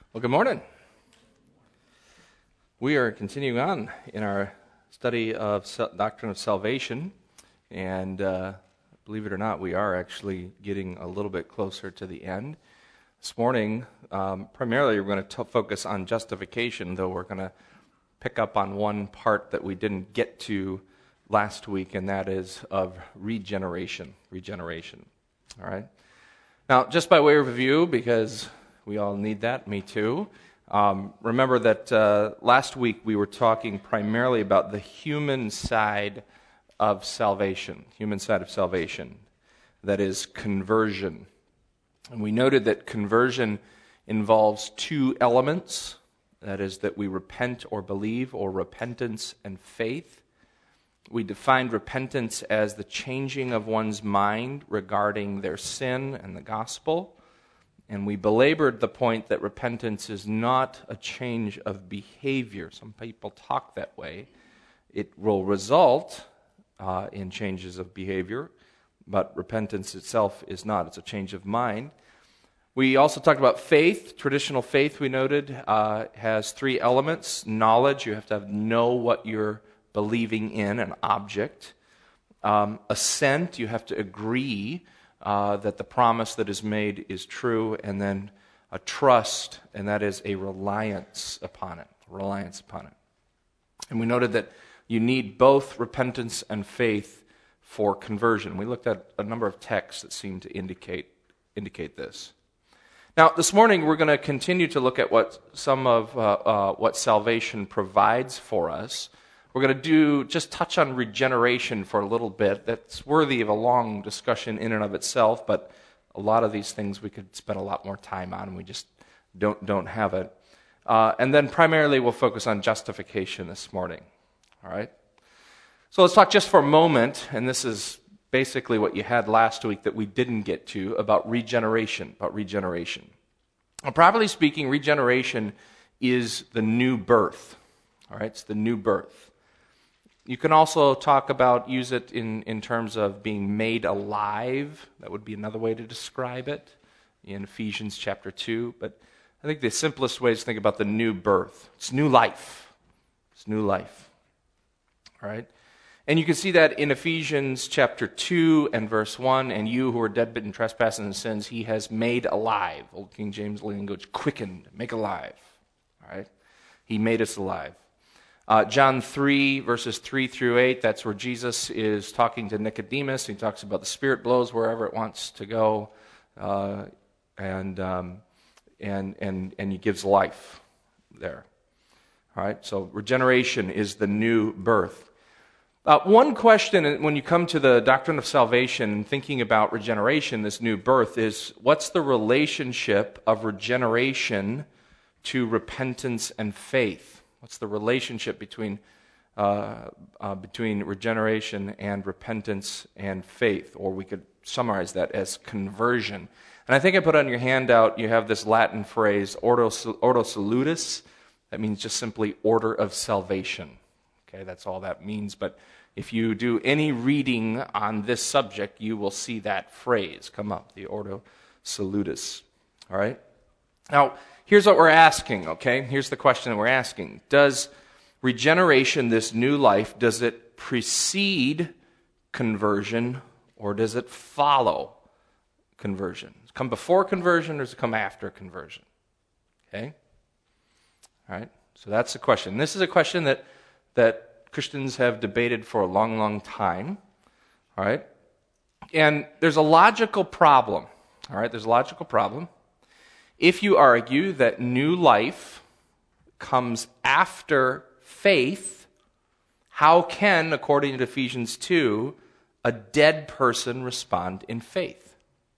Well, good morning. We are continuing on in our study of doctrine of salvation, and believe it or not, we are actually getting a little bit closer to the end. This morning, primarily we're going to focus on justification, though we're going to pick up on one part that we didn't get to last week, and that is of regeneration. All right? Now, just by way of review, because we all need that, me too. Remember that last week we were talking primarily about the human side of salvation, that is conversion. And we noted that conversion involves two elements, that is that we repent or believe, or repentance and faith. We defined repentance as the changing of one's mind regarding their sin and the gospel. And we belabored the point that repentance is not a change of behavior. Some people talk that way. It will result in changes of behavior, but repentance itself is not. It's a change of mind. We also talked about faith. Traditional faith, we noted, has three elements. Knowledge, you have to know what you're believing in, an object. Assent, you have to agree that the promise that is made is true, and then a trust, and that is a reliance upon it. And we noted that you need both repentance and faith for conversion. We looked at a number of texts that seem to indicate this. Now, this morning we're going to continue to look at what salvation provides for us. We're going to just touch on regeneration for a little bit. That's worthy of a long discussion in and of itself, but a lot of these things we could spend a lot more time on, and we just don't have it. And then primarily we'll focus on justification this morning. All right? So let's talk just for a moment, and this is basically what you had last week that we didn't get to, about regeneration. Now, properly speaking, regeneration is the new birth. All right? It's the new birth. You can also use it in terms of being made alive. That would be another way to describe it in Ephesians chapter 2. But I think the simplest way is to think about the new birth. It's new life. All right? And you can see that in Ephesians chapter 2 and verse 1, and you who are dead in trespasses and sins, he has made alive. Old King James language, quickened, make alive. All right? He made us alive. John 3, verses 3 through 8, that's where Jesus is talking to Nicodemus. He talks about the Spirit blows wherever it wants to go, and he gives life there. All right, so regeneration is the new birth. One question when you come to the doctrine of salvation and thinking about regeneration, this new birth, is what's the relationship of regeneration to repentance and faith? What's the relationship between regeneration and repentance and faith? Or we could summarize that as conversion. And I think I put on your handout, you have this Latin phrase, ordo salutis. That means just simply order of salvation. Okay, that's all that means. But if you do any reading on this subject, you will see that phrase come up, the ordo salutis. All right? Now, here's what we're asking, okay? Here's the question that we're asking. Does regeneration, this new life, does it precede conversion or does it follow conversion? Does it come before conversion or does it come after conversion? Okay? All right? So that's the question. This is a question that Christians have debated for a long, long time. All right? And there's a logical problem. All right? There's a logical problem. If you argue that new life comes after faith, how can, according to Ephesians 2, a dead person respond in faith?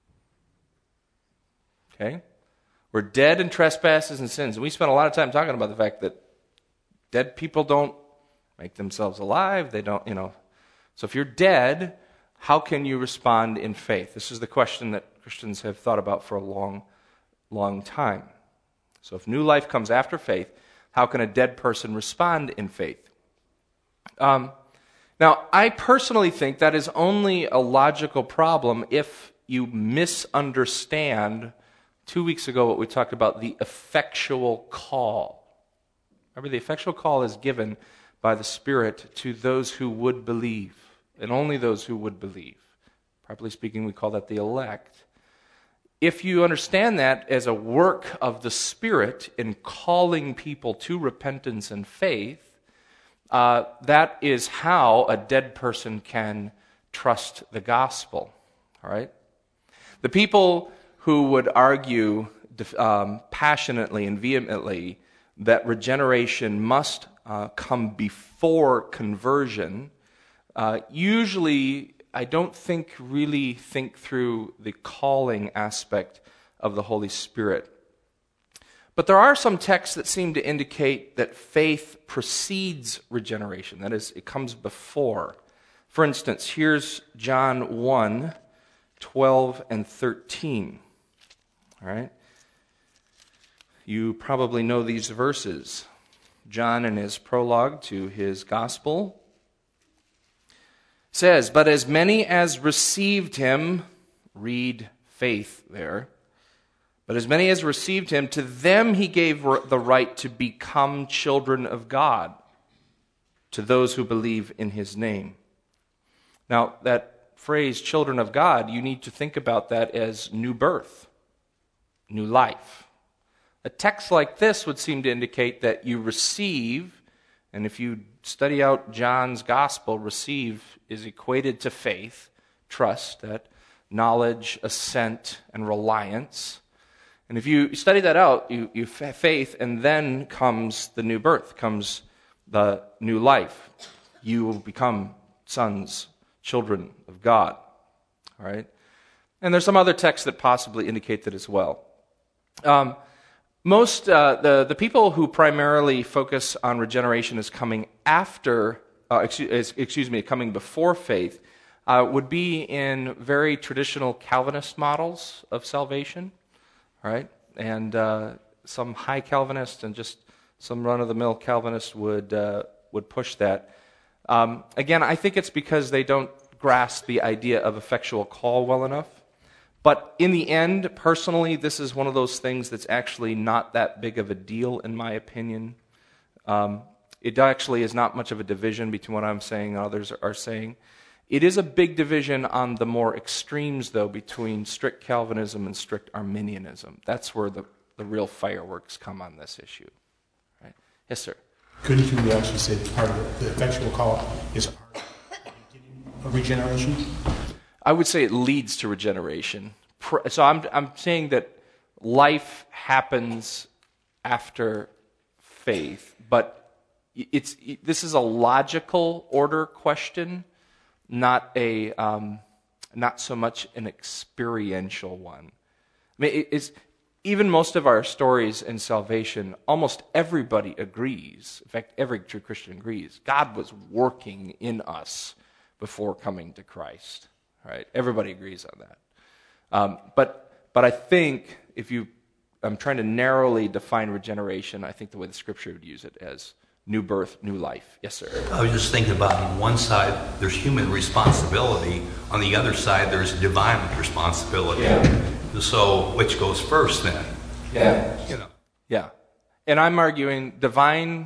Okay? We're dead in trespasses and sins. And we spent a lot of time talking about the fact that dead people don't make themselves alive. They don't, So if you're dead, how can you respond in faith? This is the question that Christians have thought about for a long time. So if new life comes after faith, how can a dead person respond in faith? Now, I personally think that is only a logical problem if you misunderstand 2 weeks ago what we talked about, the effectual call. Remember, the effectual call is given by the Spirit to those who would believe, and only those who would believe. Properly speaking, we call that the elect. If you understand that as a work of the Spirit in calling people to repentance and faith, that is how a dead person can trust the gospel. All right? The people who would argue passionately and vehemently that regeneration must come before conversion, usually I don't really think through the calling aspect of the Holy Spirit. But there are some texts that seem to indicate that faith precedes regeneration. That is, it comes before. For instance, here's John 1, 12 and 13. All right? You probably know these verses. John, in his prologue to his gospel, says, "But as many as received him," read faith there, "but as many as received him, to them he gave the right to become children of God, to those who believe in his name." Now, that phrase, children of God, you need to think about that as new birth, new life. A text like this would seem to indicate that you receive, and if you study out John's gospel, receive is equated to faith, trust, that knowledge, assent, and reliance. And if you study that out, you have faith, and then comes the new birth, comes the new life. You will become sons, children of God. All right? And there's some other texts that possibly indicate that as well. The people who primarily focus on regeneration as coming after, coming before faith, would be in very traditional Calvinist models of salvation, right? And some high Calvinists and just some run-of-the-mill Calvinists would push that. Again, I think it's because they don't grasp the idea of effectual call well enough. But in the end, personally, this is one of those things that's actually not that big of a deal, in my opinion. It actually is not much of a division between what I'm saying and others are saying. It is a big division on the more extremes, though, between strict Calvinism and strict Arminianism. That's where the real fireworks come on this issue. Right? Yes, sir? Couldn't you actually say that part of the effectual call is part of the beginning of regeneration? I would say it leads to regeneration. So I'm saying that life happens after faith, but this is a logical order question, not so much an experiential one. I mean, even most of our stories in salvation, almost everybody agrees. In fact, every true Christian agrees. God was working in us before coming to Christ. Right? Everybody agrees on that. But I think I'm trying to narrowly define regeneration. I think the way the Scripture would use it as new birth, new life. Yes, sir. I was just thinking about on one side there's human responsibility, on the other side there's divine responsibility. Yeah. So which goes first then? Yeah. You know. Yeah. And I'm arguing the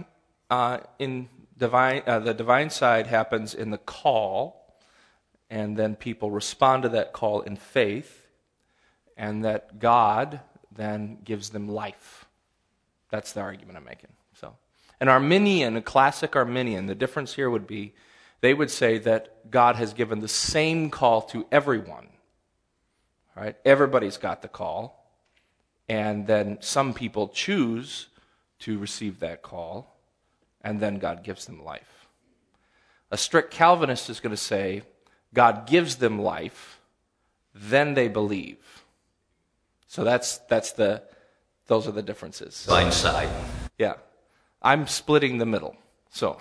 divine side happens in the call. And then people respond to that call in faith, and that God then gives them life. That's the argument I'm making. So, a classic Arminian, the difference here would be, they would say that God has given the same call to everyone. Right? Everybody's got the call, and then some people choose to receive that call, and then God gives them life. A strict Calvinist is going to say, God gives them life, then they believe. So those are the differences. Blind side. Yeah. I'm splitting the middle. So,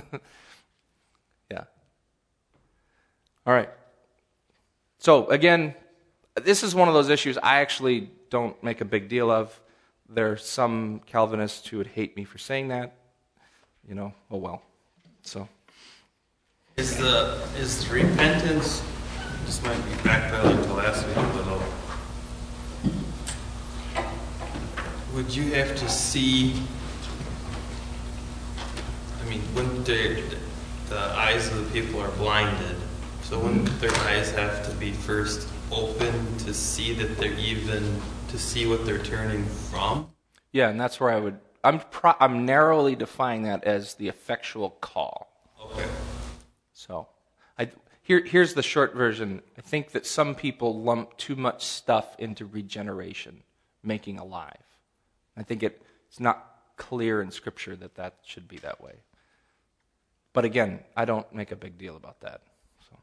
yeah. All right. So, again, this is one of those issues I actually don't make a big deal of. There are some Calvinists who would hate me for saying that. Oh well. So. Is repentance, this might be backpedaling to last week a little, would you have to see, wouldn't the eyes of the people are blinded, so wouldn't their eyes have to be first open to see that they're to see what they're turning from? Yeah, and that's where I'm narrowly defining that as the effectual call. Okay. So, here's the short version. I think that some people lump too much stuff into regeneration, making alive. I think it's not clear in Scripture that should be that way. But again, I don't make a big deal about that. So.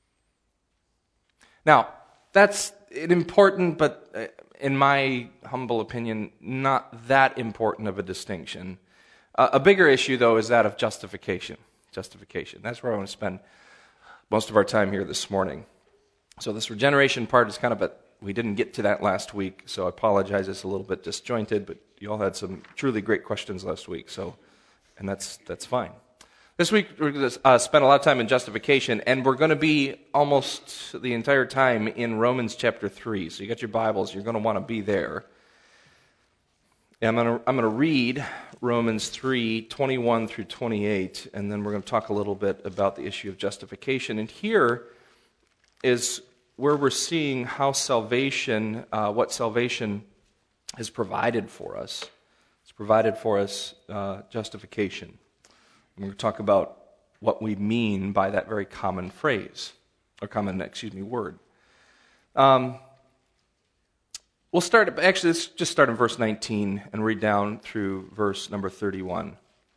Now, that's an important, but in my humble opinion, not that important of a distinction. A bigger issue, though, is that of justification. Justification. That's where I want to spend most of our time here this morning. So this regeneration part is kind of we didn't get to that last week, so I apologize. It's a little bit disjointed, but you all had some truly great questions last week, and that's fine. This week, we're going to spend a lot of time in justification, and we're going to be almost the entire time in Romans chapter 3. So you got your Bibles, you're going to want to be there. And I'm going to read Romans 3, 21 through 28, and then we're going to talk a little bit about the issue of justification. And here is where we're seeing how salvation, what salvation has provided for us. It's provided for us justification. We're going to talk about what we mean by that very common phrase, or word. Let's just start in verse 19 and read down through verse number 31.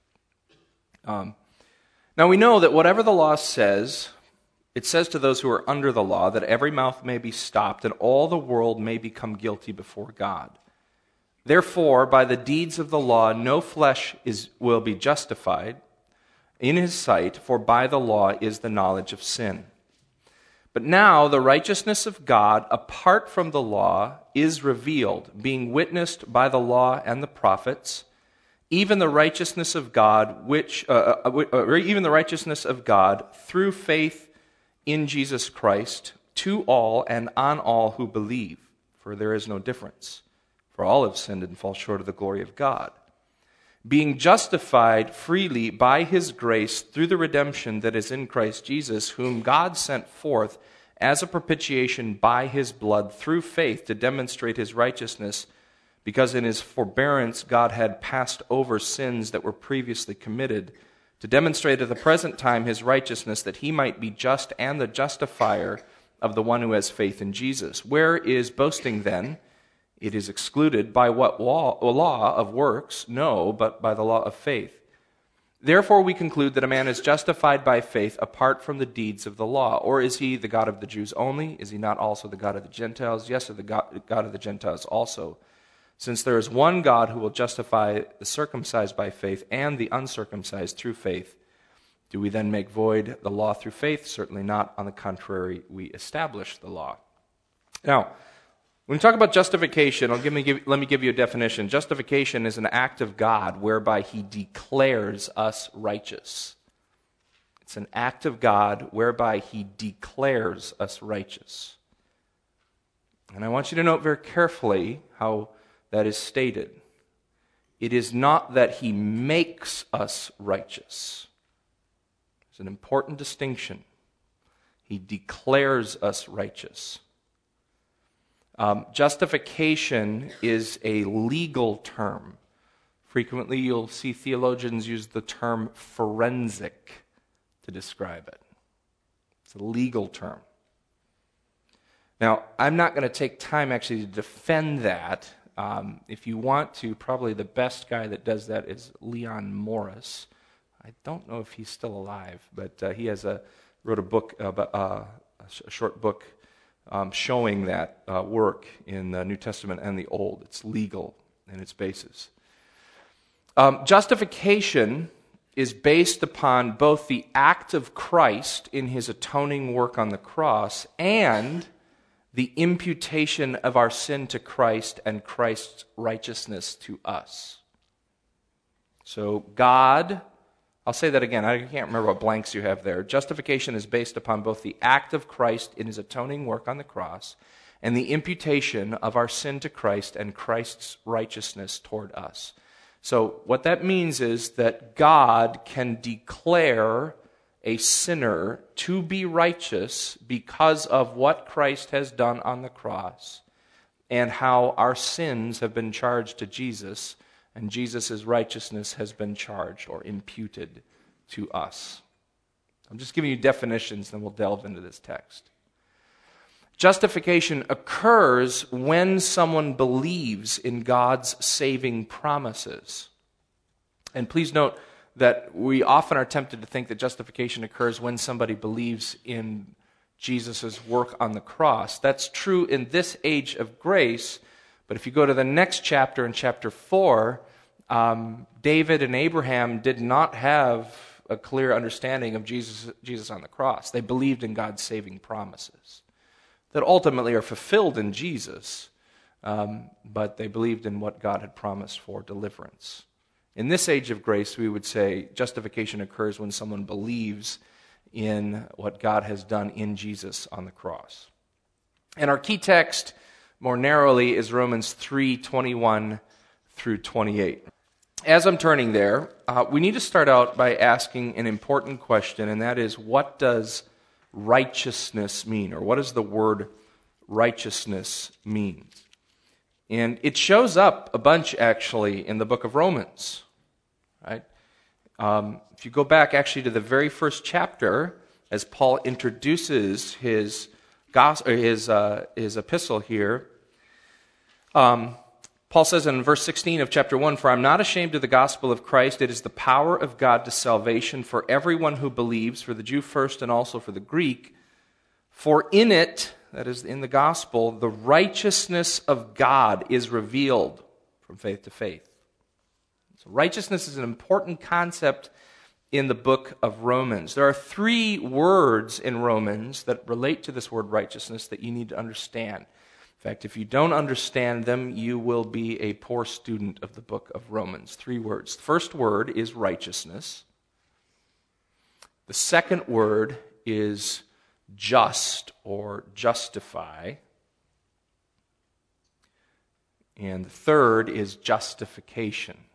Now we know that whatever the law says, it says to those who are under the law that every mouth may be stopped and all the world may become guilty before God. Therefore, by the deeds of the law, no flesh will be justified in his sight, for by the law is the knowledge of sin. But now the righteousness of God, apart from the law, is revealed, being witnessed by the law and the prophets, even the righteousness of God, even the righteousness of God through faith in Jesus Christ, to all and on all who believe. For there is no difference. For all have sinned and fall short of the glory of God, being justified freely by his grace through the redemption that is in Christ Jesus, whom God sent forth as a propitiation by his blood through faith to demonstrate his righteousness, because in his forbearance God had passed over sins that were previously committed, to demonstrate at the present time his righteousness, that he might be just and the justifier of the one who has faith in Jesus. Where is boasting then? It is excluded. By what law of works? No, but by the law of faith. Therefore we conclude that a man is justified by faith apart from the deeds of the law. Or is he the God of the Jews only? Is he not also the God of the Gentiles? Yes, the God of the Gentiles also. Since there is one God who will justify the circumcised by faith and the uncircumcised through faith, do we then make void the law through faith? Certainly not. On the contrary, we establish the law. Now, when we talk about justification, let me give you a definition. Justification is an act of God whereby he declares us righteous. It's an act of God whereby he declares us righteous. And I want you to note very carefully how that is stated. It is not that he makes us righteous. It's an important distinction. He declares us righteous. Justification is a legal term. Frequently you'll see theologians use the term forensic to describe it. It's a legal term. Now, I'm not going to take time actually to defend that. If you want to, probably the best guy that does that is Leon Morris. I don't know if he's still alive, but he wrote a book, a short book, showing that work in the New Testament and the Old. It's legal in its basis. Justification is based upon both the act of Christ in his atoning work on the cross and the imputation of our sin to Christ and Christ's righteousness to us. So God, I'll say that again, I can't remember what blanks you have there. Justification is based upon both the act of Christ in his atoning work on the cross and the imputation of our sin to Christ and Christ's righteousness toward us. So what that means is that God can declare a sinner to be righteous because of what Christ has done on the cross and how our sins have been charged to Jesus, and Jesus' righteousness has been charged or imputed to us. I'm just giving you definitions, then we'll delve into this text. Justification occurs when someone believes in God's saving promises. And please note that we often are tempted to think that justification occurs when somebody believes in Jesus' work on the cross. That's true in this age of grace, but if you go to the next chapter, in chapter 4, David and Abraham did not have a clear understanding of Jesus on the cross. They believed in God's saving promises that ultimately are fulfilled in Jesus, but they believed in what God had promised for deliverance. In this age of grace, we would say justification occurs when someone believes in what God has done in Jesus on the cross. And our key text, more narrowly, is Romans 3:21 through 28. As I'm turning there, we need to start out by asking an important question, and that is, what does righteousness mean? Or what does the word righteousness mean? And it shows up a bunch, actually, in the book of Romans. Right? If you go back, actually, to the very first chapter, as Paul introduces his epistle here, Paul says in verse 16 of chapter 1, "For I am not ashamed of the gospel of Christ. It is the power of God to salvation for everyone who believes, for the Jew first and also for the Greek. For in it," that is in the gospel, "the righteousness of God is revealed from faith to faith." So righteousness is an important concept in the book of Romans. There are 3 words in Romans that relate to this word righteousness that you need to understand. In fact, if you don't understand them, you will be a poor student of the book of Romans. 3 words. The first word is righteousness. The second word is just or justify. And the third is justification.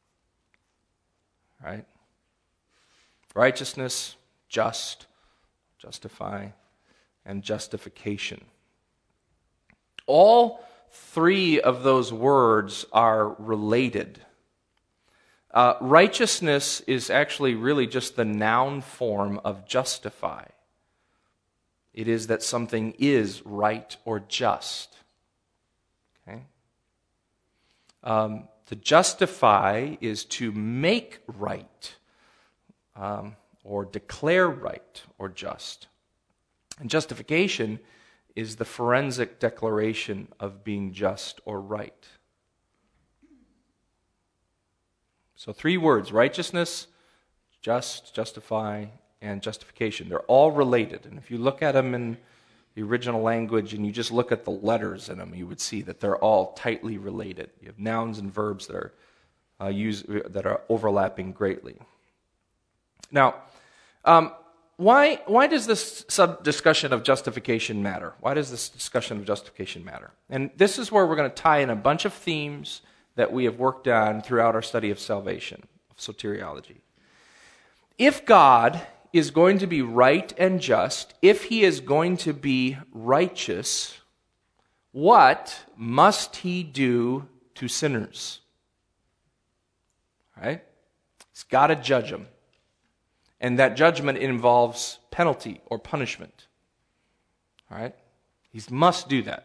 Right? Righteousness, justify, and justification. All 3 of those words are related. Righteousness is actually really just the noun form of justify. It is that something is right or just. Okay? To justify is to make right, or declare right or just. And justification is the forensic declaration of being just or right. So 3 words: righteousness, justify, and justification. They're all related. And if you look at them in the original language and you just look at the letters in them, you would see that they're all tightly related. You have nouns and verbs that are overlapping greatly. Now, why does this discussion of justification matter? Why does this discussion of justification matter? And this is where we're going to tie in a bunch of themes that we have worked on throughout our study of salvation, of soteriology. If God is going to be right and just, if he is going to be righteous, what must he do to sinners? Right? He's got to judge them. And that judgment involves penalty or punishment. All right? He must do that.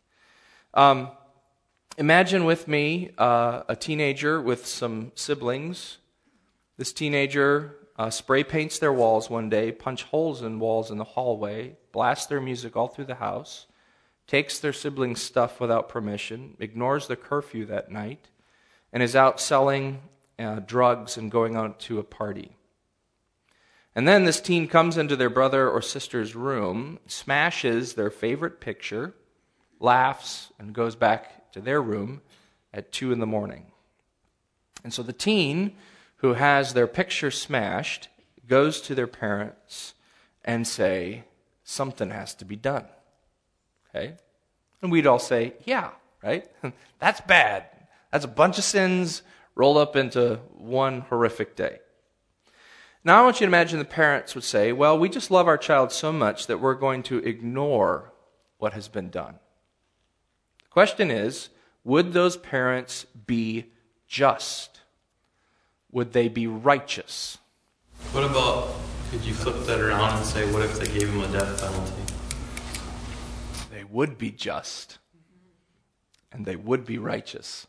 Imagine with me a teenager with some siblings. This teenager spray paints their walls one day, punch holes in walls in the hallway, blasts their music all through the house, takes their siblings' stuff without permission, ignores the curfew that night, and is out selling drugs and going out to a party. And then this teen comes into their brother or sister's room, smashes their favorite picture, laughs, and goes back to their room at 2 a.m. And so the teen who has their picture smashed goes to their parents and say, something has to be done. Okay? And we'd all say, yeah, right? That's bad. That's a bunch of sins rolled up into one horrific day. Now I want you to imagine the parents would say, well, we just love our child so much that we're going to ignore what has been done. The question is, would those parents be just? Would they be righteous? What about, could you flip that around and say, what if they gave him a death penalty? They would be just. And they would be righteous.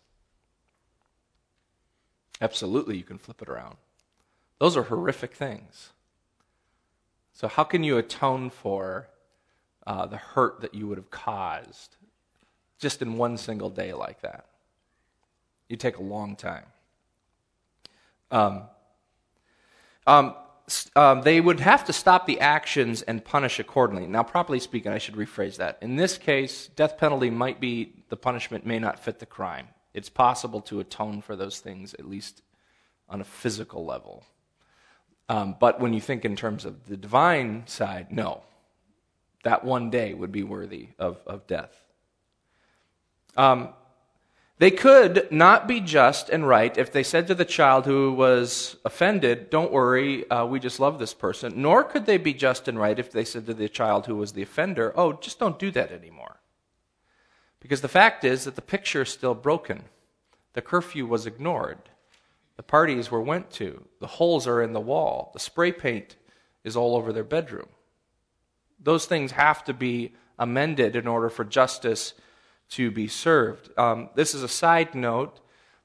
Absolutely, you can flip it around. Those are horrific things. So how can you atone for the hurt that you would have caused just in one single day like that? It'd take a long time. They would have to stop the actions and punish accordingly. Now, properly speaking, I should rephrase that. In this case, death penalty might be, the punishment may not fit the crime. It's possible to atone for those things, at least on a physical level. But when you think in terms of the divine side, no. That one day would be worthy of death. They could not be just and right if they said to the child who was offended, don't worry, we just love this person. Nor could they be just and right if they said to the child who was the offender, oh, just don't do that anymore. Because the fact is that the picture is still broken. The curfew was ignored. The parties were went to. The holes are in the wall. The spray paint is all over their bedroom. Those things have to be amended in order for justice to be served. This is a side note,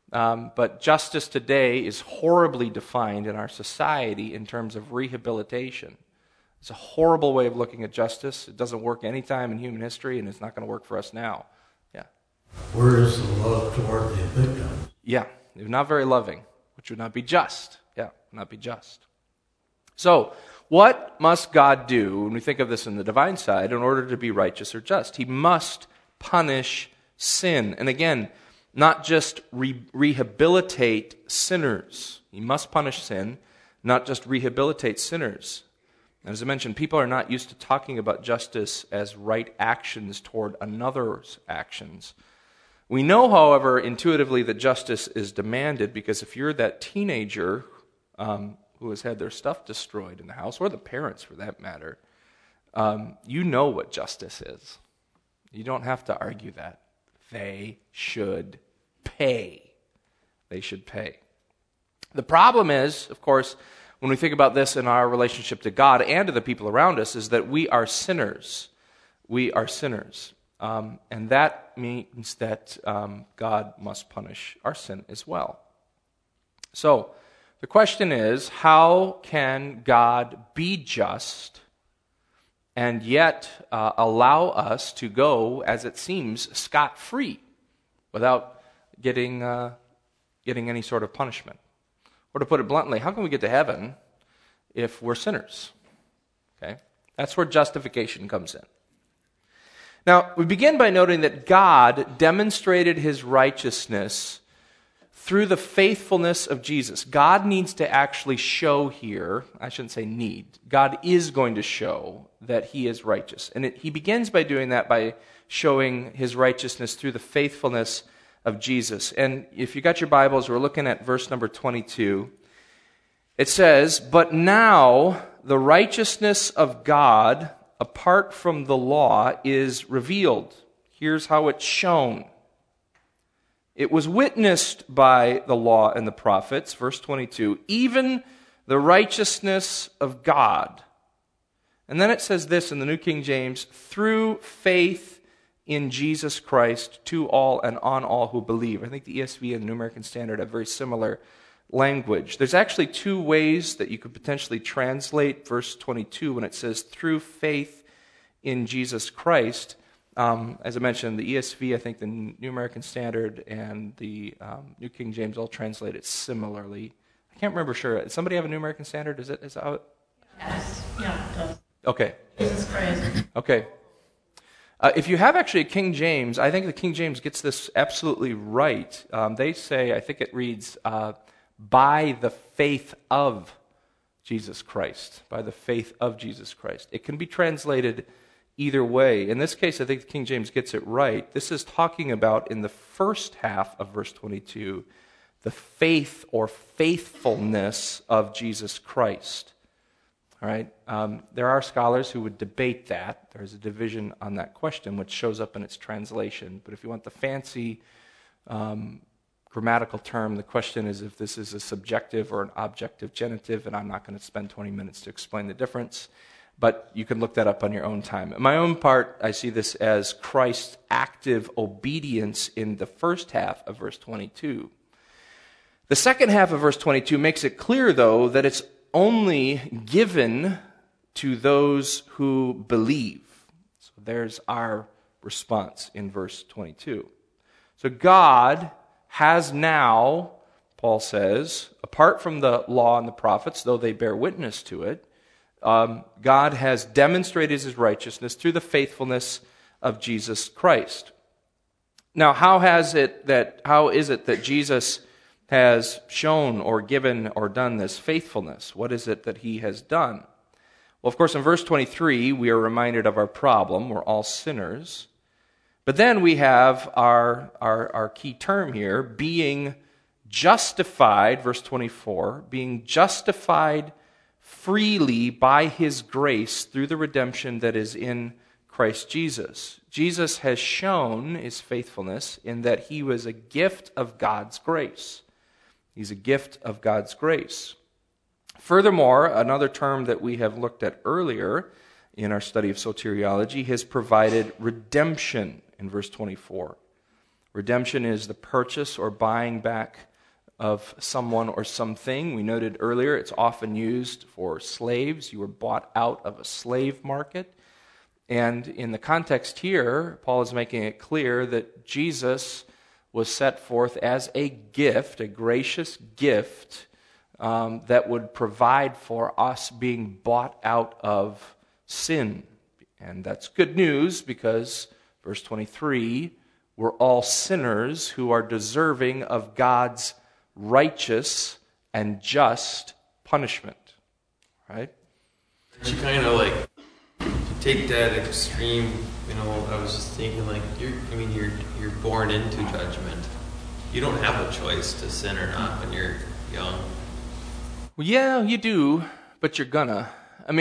but justice today is horribly defined in our society in terms of rehabilitation. It's a horrible way of looking at justice. It doesn't work any time in human history, and it's not going to work for us now. Yeah. Where is the love toward the victim? Yeah, they're not very loving, which would not be just. Yeah, not be just. So, what must God do when we think of this in the divine side in order to be righteous or just? He must punish sin. And again, not just rehabilitate sinners. He must punish sin, not just rehabilitate sinners. And as I mentioned, people are not used to talking about justice as right actions toward another's actions. We know, however, intuitively that justice is demanded because if you're that teenager who has had their stuff destroyed in the house, or the parents for that matter, you know what justice is. You don't have to argue that. They should pay. They should pay. The problem is, of course, when we think about this in our relationship to God and to the people around us, is that we are sinners. We are sinners. And that means that God must punish our sin as well. So, the question is, how can God be just and yet allow us to go, as it seems, scot-free without getting any sort of punishment? Or to put it bluntly, how can we get to heaven if we're sinners? Okay, that's where justification comes in. Now, we begin by noting that God demonstrated his righteousness through the faithfulness of Jesus. God needs to actually show here, I shouldn't say need, God is going to show that he is righteous. And he begins by doing that by showing his righteousness through the faithfulness of Jesus. And if you got your Bibles, we're looking at verse number 22. It says, "But now the righteousness of God apart from the law is revealed." Here's how it's shown. "It was witnessed by the law and the prophets," verse 22, "even the righteousness of God." And then it says this in the New King James, "through faith in Jesus Christ to all and on all who believe." I think the ESV and the New American Standard have very similar language. There's actually two ways that you could potentially translate verse 22 when it says, "through faith in Jesus Christ." As I mentioned, the ESV, I think the New American Standard, and the New King James all translate it similarly. I can't remember sure. Does somebody have a New American Standard? Is that how it? Yes. Yeah, it does. Okay. Jesus Christ. Okay. If you have actually a King James, I think the King James gets this absolutely right. They say, I think it reads, "by the faith of Jesus Christ." By the faith of Jesus Christ. It can be translated either way. In this case, I think King James gets it right. This is talking about, in the first half of verse 22, the faith or faithfulness of Jesus Christ. All right? There are scholars who would debate that. There's a division on that question, which shows up in its translation. But if you want the fancy grammatical term, the question is if this is a subjective or an objective genitive, and I'm not going to spend 20 minutes to explain the difference. But you can look that up on your own time. In my own part, I see this as Christ's active obedience in the first half of verse 22. The second half of verse 22 makes it clear, though, that it's only given to those who believe. So there's our response in verse 22. So God has now, Paul says, apart from the law and the prophets, though they bear witness to it, God has demonstrated his righteousness through the faithfulness of Jesus Christ. Now, how is it that Jesus has shown or given or done this faithfulness? What is it that he has done? Well, of course, in verse 23, we are reminded of our problem. We're all sinners. But then we have our key term here, being justified, verse 24, being justified freely by his grace through the redemption that is in Christ Jesus. Jesus has shown his faithfulness in that he was a gift of God's grace. He's a gift of God's grace. Furthermore, another term that we have looked at earlier in our study of soteriology has provided redemption in verse 24. Redemption is the purchase or buying back of someone or something. We noted earlier it's often used for slaves. You were bought out of a slave market. And in the context here, Paul is making it clear that Jesus was set forth as a gift, a gracious gift, that would provide for us being bought out of sin. And that's good news because, verse 23, we're all sinners who are deserving of God's righteous and just punishment. Right? You kind of like take that extreme, I was just thinking like you're born into judgment. You don't have a choice to sin or not when you're young. Well, yeah, you do, but you're gonna.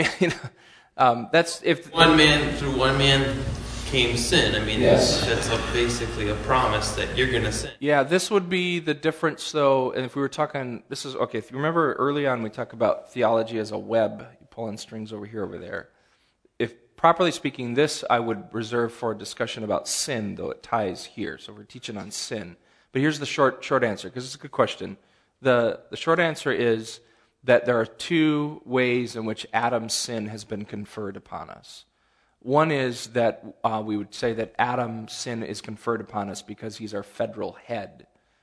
That's if through one man came sin. Yes. That's basically a promise that you're going to sin. Yeah, this would be the difference, though. And if we were talking, if you remember early on, we talked about theology as a web. You pull in strings over there. If properly speaking, this I would reserve for a discussion about sin, though it ties here. So we're teaching on sin. But here's the short answer, because it's a good question. The short answer is that there are two ways in which Adam's sin has been conferred upon us. One is that we would say that Adam's sin is conferred upon us because he's our federal head.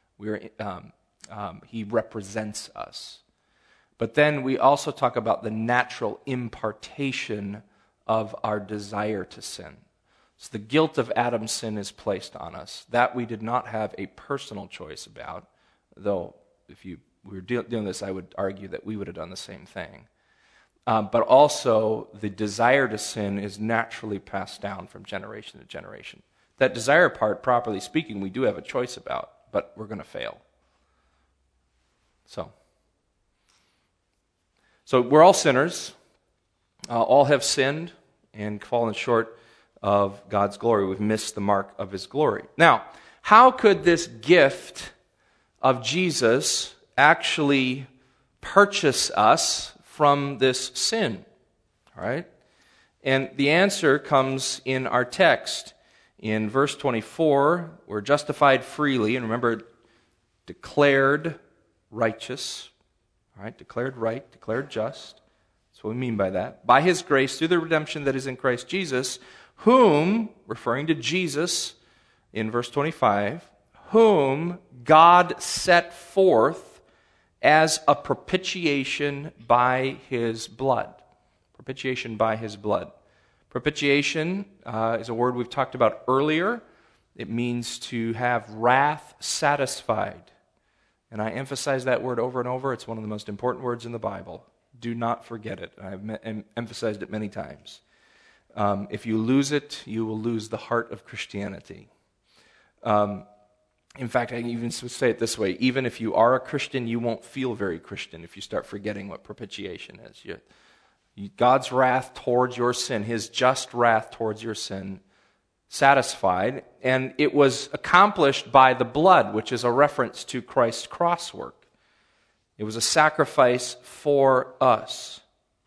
He represents us. But then we also talk about the natural impartation of our desire to sin. So the guilt of Adam's sin is placed on us. That we did not have a personal choice about, though if we were doing this, I would argue that we would have done the same thing. But also, the desire to sin is naturally passed down from generation to generation. That desire part, properly speaking, we do have a choice about, but we're going to fail. So we're all sinners. All have sinned and fallen short of God's glory. We've missed the mark of his glory. Now, how could this gift of Jesus actually purchase us from this sin? All right? And the answer comes in our text. In verse 24, we're justified freely, and remember, declared righteous. All right? Declared right, declared just. That's what we mean by that. By his grace, through the redemption that is in Christ Jesus, whom, referring to Jesus in verse 25, whom God set forth as a propitiation by his blood. Propitiation by his blood. Propitiation is a word we've talked about earlier. It means to have wrath satisfied. And I emphasize that word over and over. It's one of the most important words in the Bible. Do not forget it. I've emphasized it many times. If you lose it, you will lose the heart of Christianity. In fact, I even say it this way: even if you are a Christian, you won't feel very Christian if you start forgetting what propitiation is. God's wrath towards your sin, His just wrath towards your sin, satisfied, and it was accomplished by the blood, which is a reference to Christ's cross work. It was a sacrifice for us.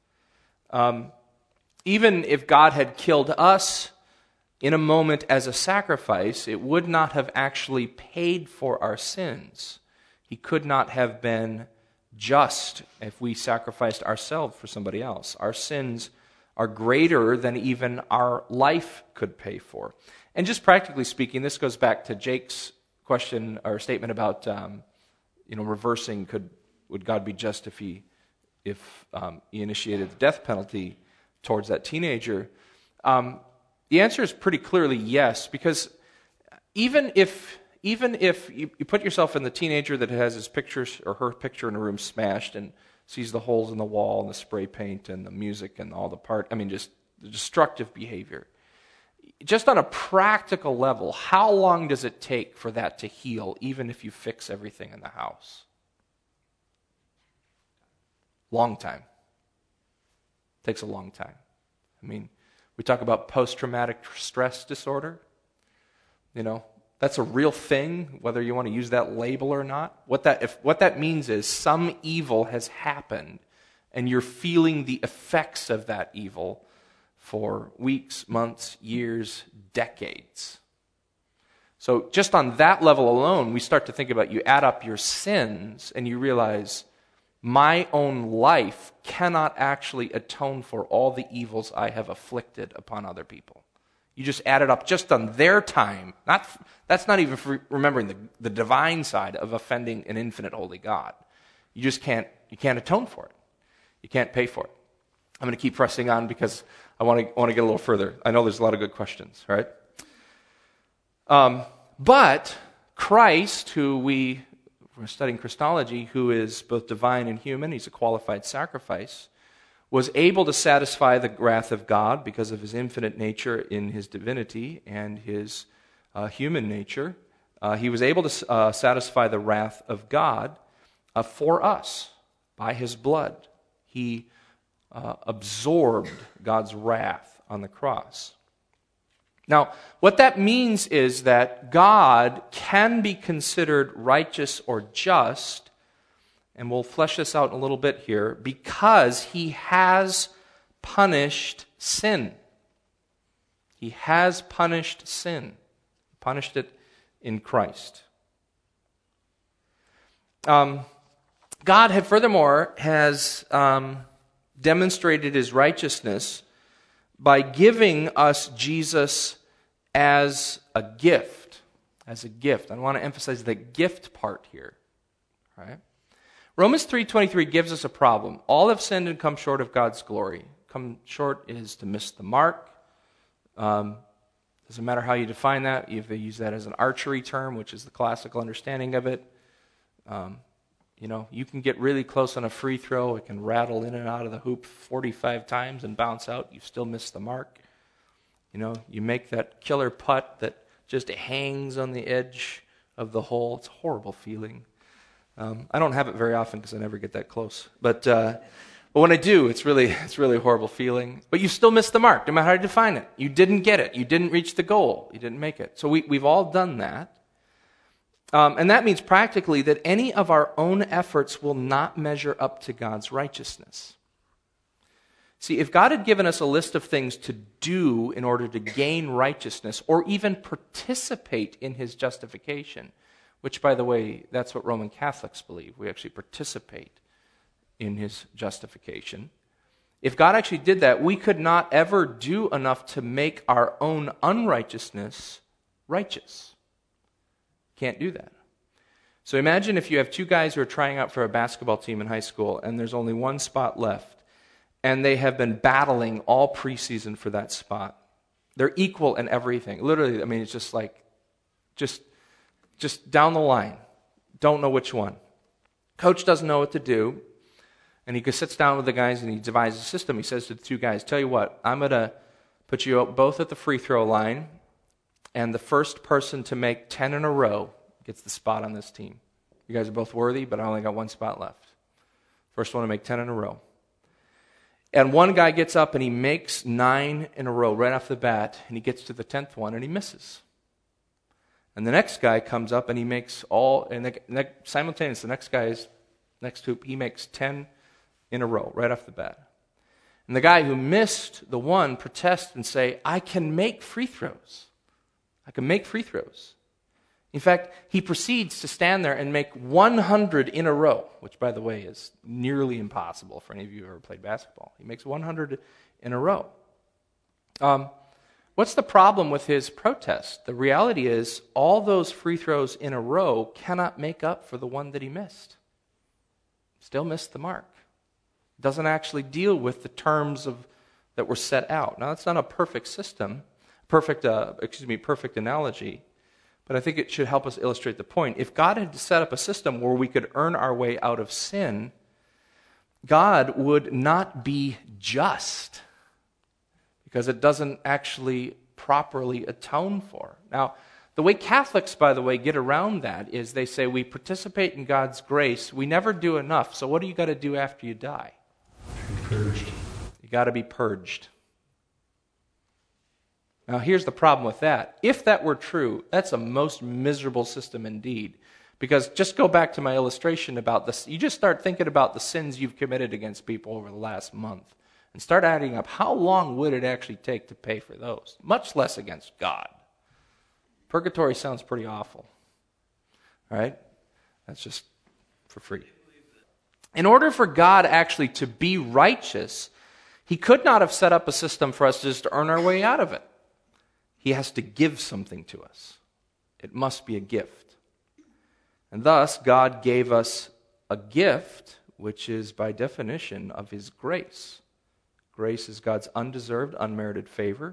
Even if God had killed us in a moment as a sacrifice, it would not have actually paid for our sins. He could not have been just if we sacrificed ourselves for somebody else. Our sins are greater than even our life could pay for. And just practically speaking, this goes back to Jake's question or statement about reversing. Would God be just if he initiated the death penalty towards that teenager? The answer is pretty clearly yes, because even if you put yourself in the teenager that has his picture or her picture in a room smashed and sees the holes in the wall and the spray paint and the music and all the just the destructive behavior. Just on a practical level, how long does it take for that to heal, even if you fix everything in the house? Long time. Takes a long time. We talk about post-traumatic stress disorder. That's a real thing, whether you want to use that label or not. What that means is some evil has happened, and you're feeling the effects of that evil for weeks, months, years, decades. So just on that level alone, we start to think about, you add up your sins, and you realize, my own life cannot actually atone for all the evils I have afflicted upon other people. You just add it up just on their time. That's not even for remembering the divine side of offending an infinite holy God. You can't atone for it. You can't pay for it. I'm going to keep pressing on because I want to get a little further. I know there's a lot of good questions, right? But Christ, who we're studying Christology, who is both divine and human, he's a qualified sacrifice, was able to satisfy the wrath of God because of his infinite nature in his divinity and his human nature. He was able to satisfy the wrath of God for us by his blood. He absorbed God's wrath on the cross. Now, what that means is that God can be considered righteous or just, and we'll flesh this out in a little bit here, because he has punished sin. He has punished sin. Punished it in Christ. God, furthermore, has demonstrated his righteousness by giving us Jesus as a gift. As a gift. I want to emphasize the gift part here. Right? Romans 3:23 gives us a problem. All have sinned and come short of God's glory. Come short is to miss the mark. Doesn't matter how you define that. If they use that as an archery term, which is the classical understanding of it. You can get really close on a free throw. It can rattle in and out of the hoop 45 times and bounce out. You still miss the mark. You make that killer putt that just hangs on the edge of the hole. It's a horrible feeling. I don't have it very often because I never get that close. But when I do, it's really a horrible feeling. But you still miss the mark, no matter how you define it. You didn't get it. You didn't reach the goal. You didn't make it. So we've all done that. And that means practically that any of our own efforts will not measure up to God's righteousness. See, if God had given us a list of things to do in order to gain righteousness or even participate in his justification, which, by the way, that's what Roman Catholics believe. We actually participate in his justification. If God actually did that, we could not ever do enough to make our own unrighteousness righteous. Can't do that. So imagine if you have two guys who are trying out for a basketball team in high school and there's only one spot left and they have been battling all preseason for that spot. They're equal in everything. Literally, it's just like, just down the line. Don't know which one. Coach doesn't know what to do. And he sits down with the guys and he devises a system. He says to the two guys, tell you what, I'm going to put you both at the free throw line, and the first person to make 10 in a row gets the spot on this team. You guys are both worthy, but I only got one spot left. First one to make 10 in a row. And one guy gets up and he makes 9 in a row right off the bat, and he gets to the 10th one and he misses. And the next guy comes up and he makes simultaneously, the next guy is next hoop, he makes 10 in a row right off the bat. And the guy who missed the one protests and say, I can make free throws. I can make free throws. In fact, he proceeds to stand there and make 100 in a row, which, by the way, is nearly impossible for any of you who have ever played basketball. He makes 100 in a row. What's the problem with his protest? The reality is all those free throws in a row cannot make up for the one that he missed. Still missed the mark. Doesn't actually deal with the terms that were set out. Now, that's not a perfect system, perfect analogy. But I think it should help us illustrate the point. If God had set up a system where we could earn our way out of sin, God would not be just because it doesn't actually properly atone for. Now, the way Catholics, by the way, get around that is they say we participate in God's grace. We never do enough. So what do you got to do after you die? Purged. You got to be purged. Now, here's the problem with that. If that were true, that's a most miserable system indeed. Because just go back to my illustration about this. You just start thinking about the sins you've committed against people over the last month and start adding up how long would it actually take to pay for those, much less against God. Purgatory sounds pretty awful. All right? That's just for free. In order for God actually to be righteous, he could not have set up a system for us just to earn our way out of it. He has to give something to us. It must be a gift. And thus, God gave us a gift, which is by definition of his grace. Grace is God's undeserved, unmerited favor.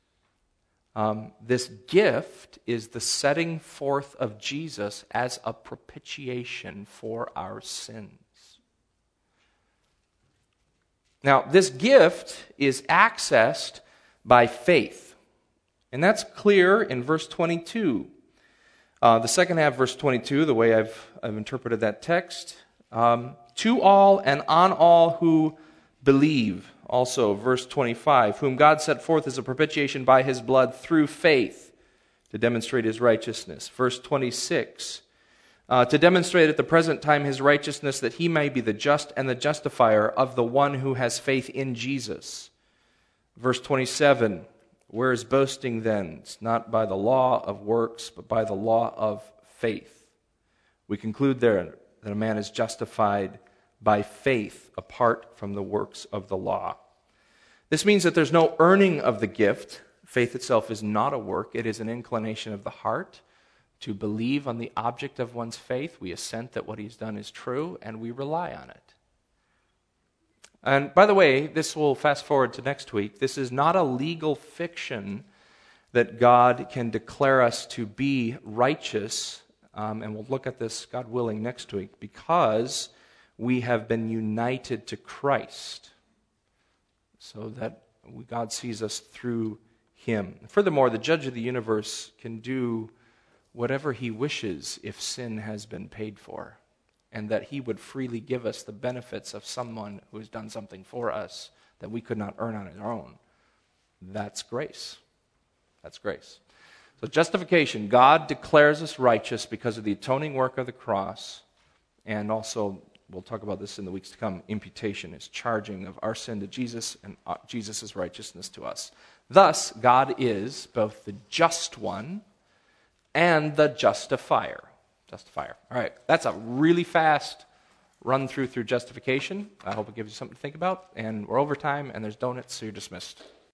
This gift is the setting forth of Jesus as a propitiation for our sins. Now, this gift is accessed by faith. And that's clear in verse 22. The second half of verse 22, the way I've interpreted that text. To all and on all who believe. Also, verse 25, whom God set forth as a propitiation by his blood through faith to demonstrate his righteousness. Verse 26, to demonstrate at the present time his righteousness, that he may be the just and the justifier of the one who has faith in Jesus. Verse 27, where is boasting then? It's not by the law of works, but by the law of faith. We conclude there that a man is justified by faith apart from the works of the law. This means that there's no earning of the gift. Faith itself is not a work. It is an inclination of the heart to believe on the object of one's faith. We assent that what he's done is true, and we rely on it. And by the way, this will fast forward to next week. This is not a legal fiction that God can declare us to be righteous, and we'll look at this, God willing, next week, because we have been united to Christ, so that God sees us through him. Furthermore, the judge of the universe can do whatever he wishes if sin has been paid for, and that he would freely give us the benefits of someone who has done something for us that we could not earn on our own. That's grace. That's grace. So justification, God declares us righteous because of the atoning work of the cross, and also, we'll talk about this in the weeks to come, imputation is charging of our sin to Jesus and Jesus' righteousness to us. Thus, God is both the just one and the justifier. Justifier. All right, that's a really fast run through justification. I hope it gives you something to think about. And we're over time, and there's donuts, so you're dismissed.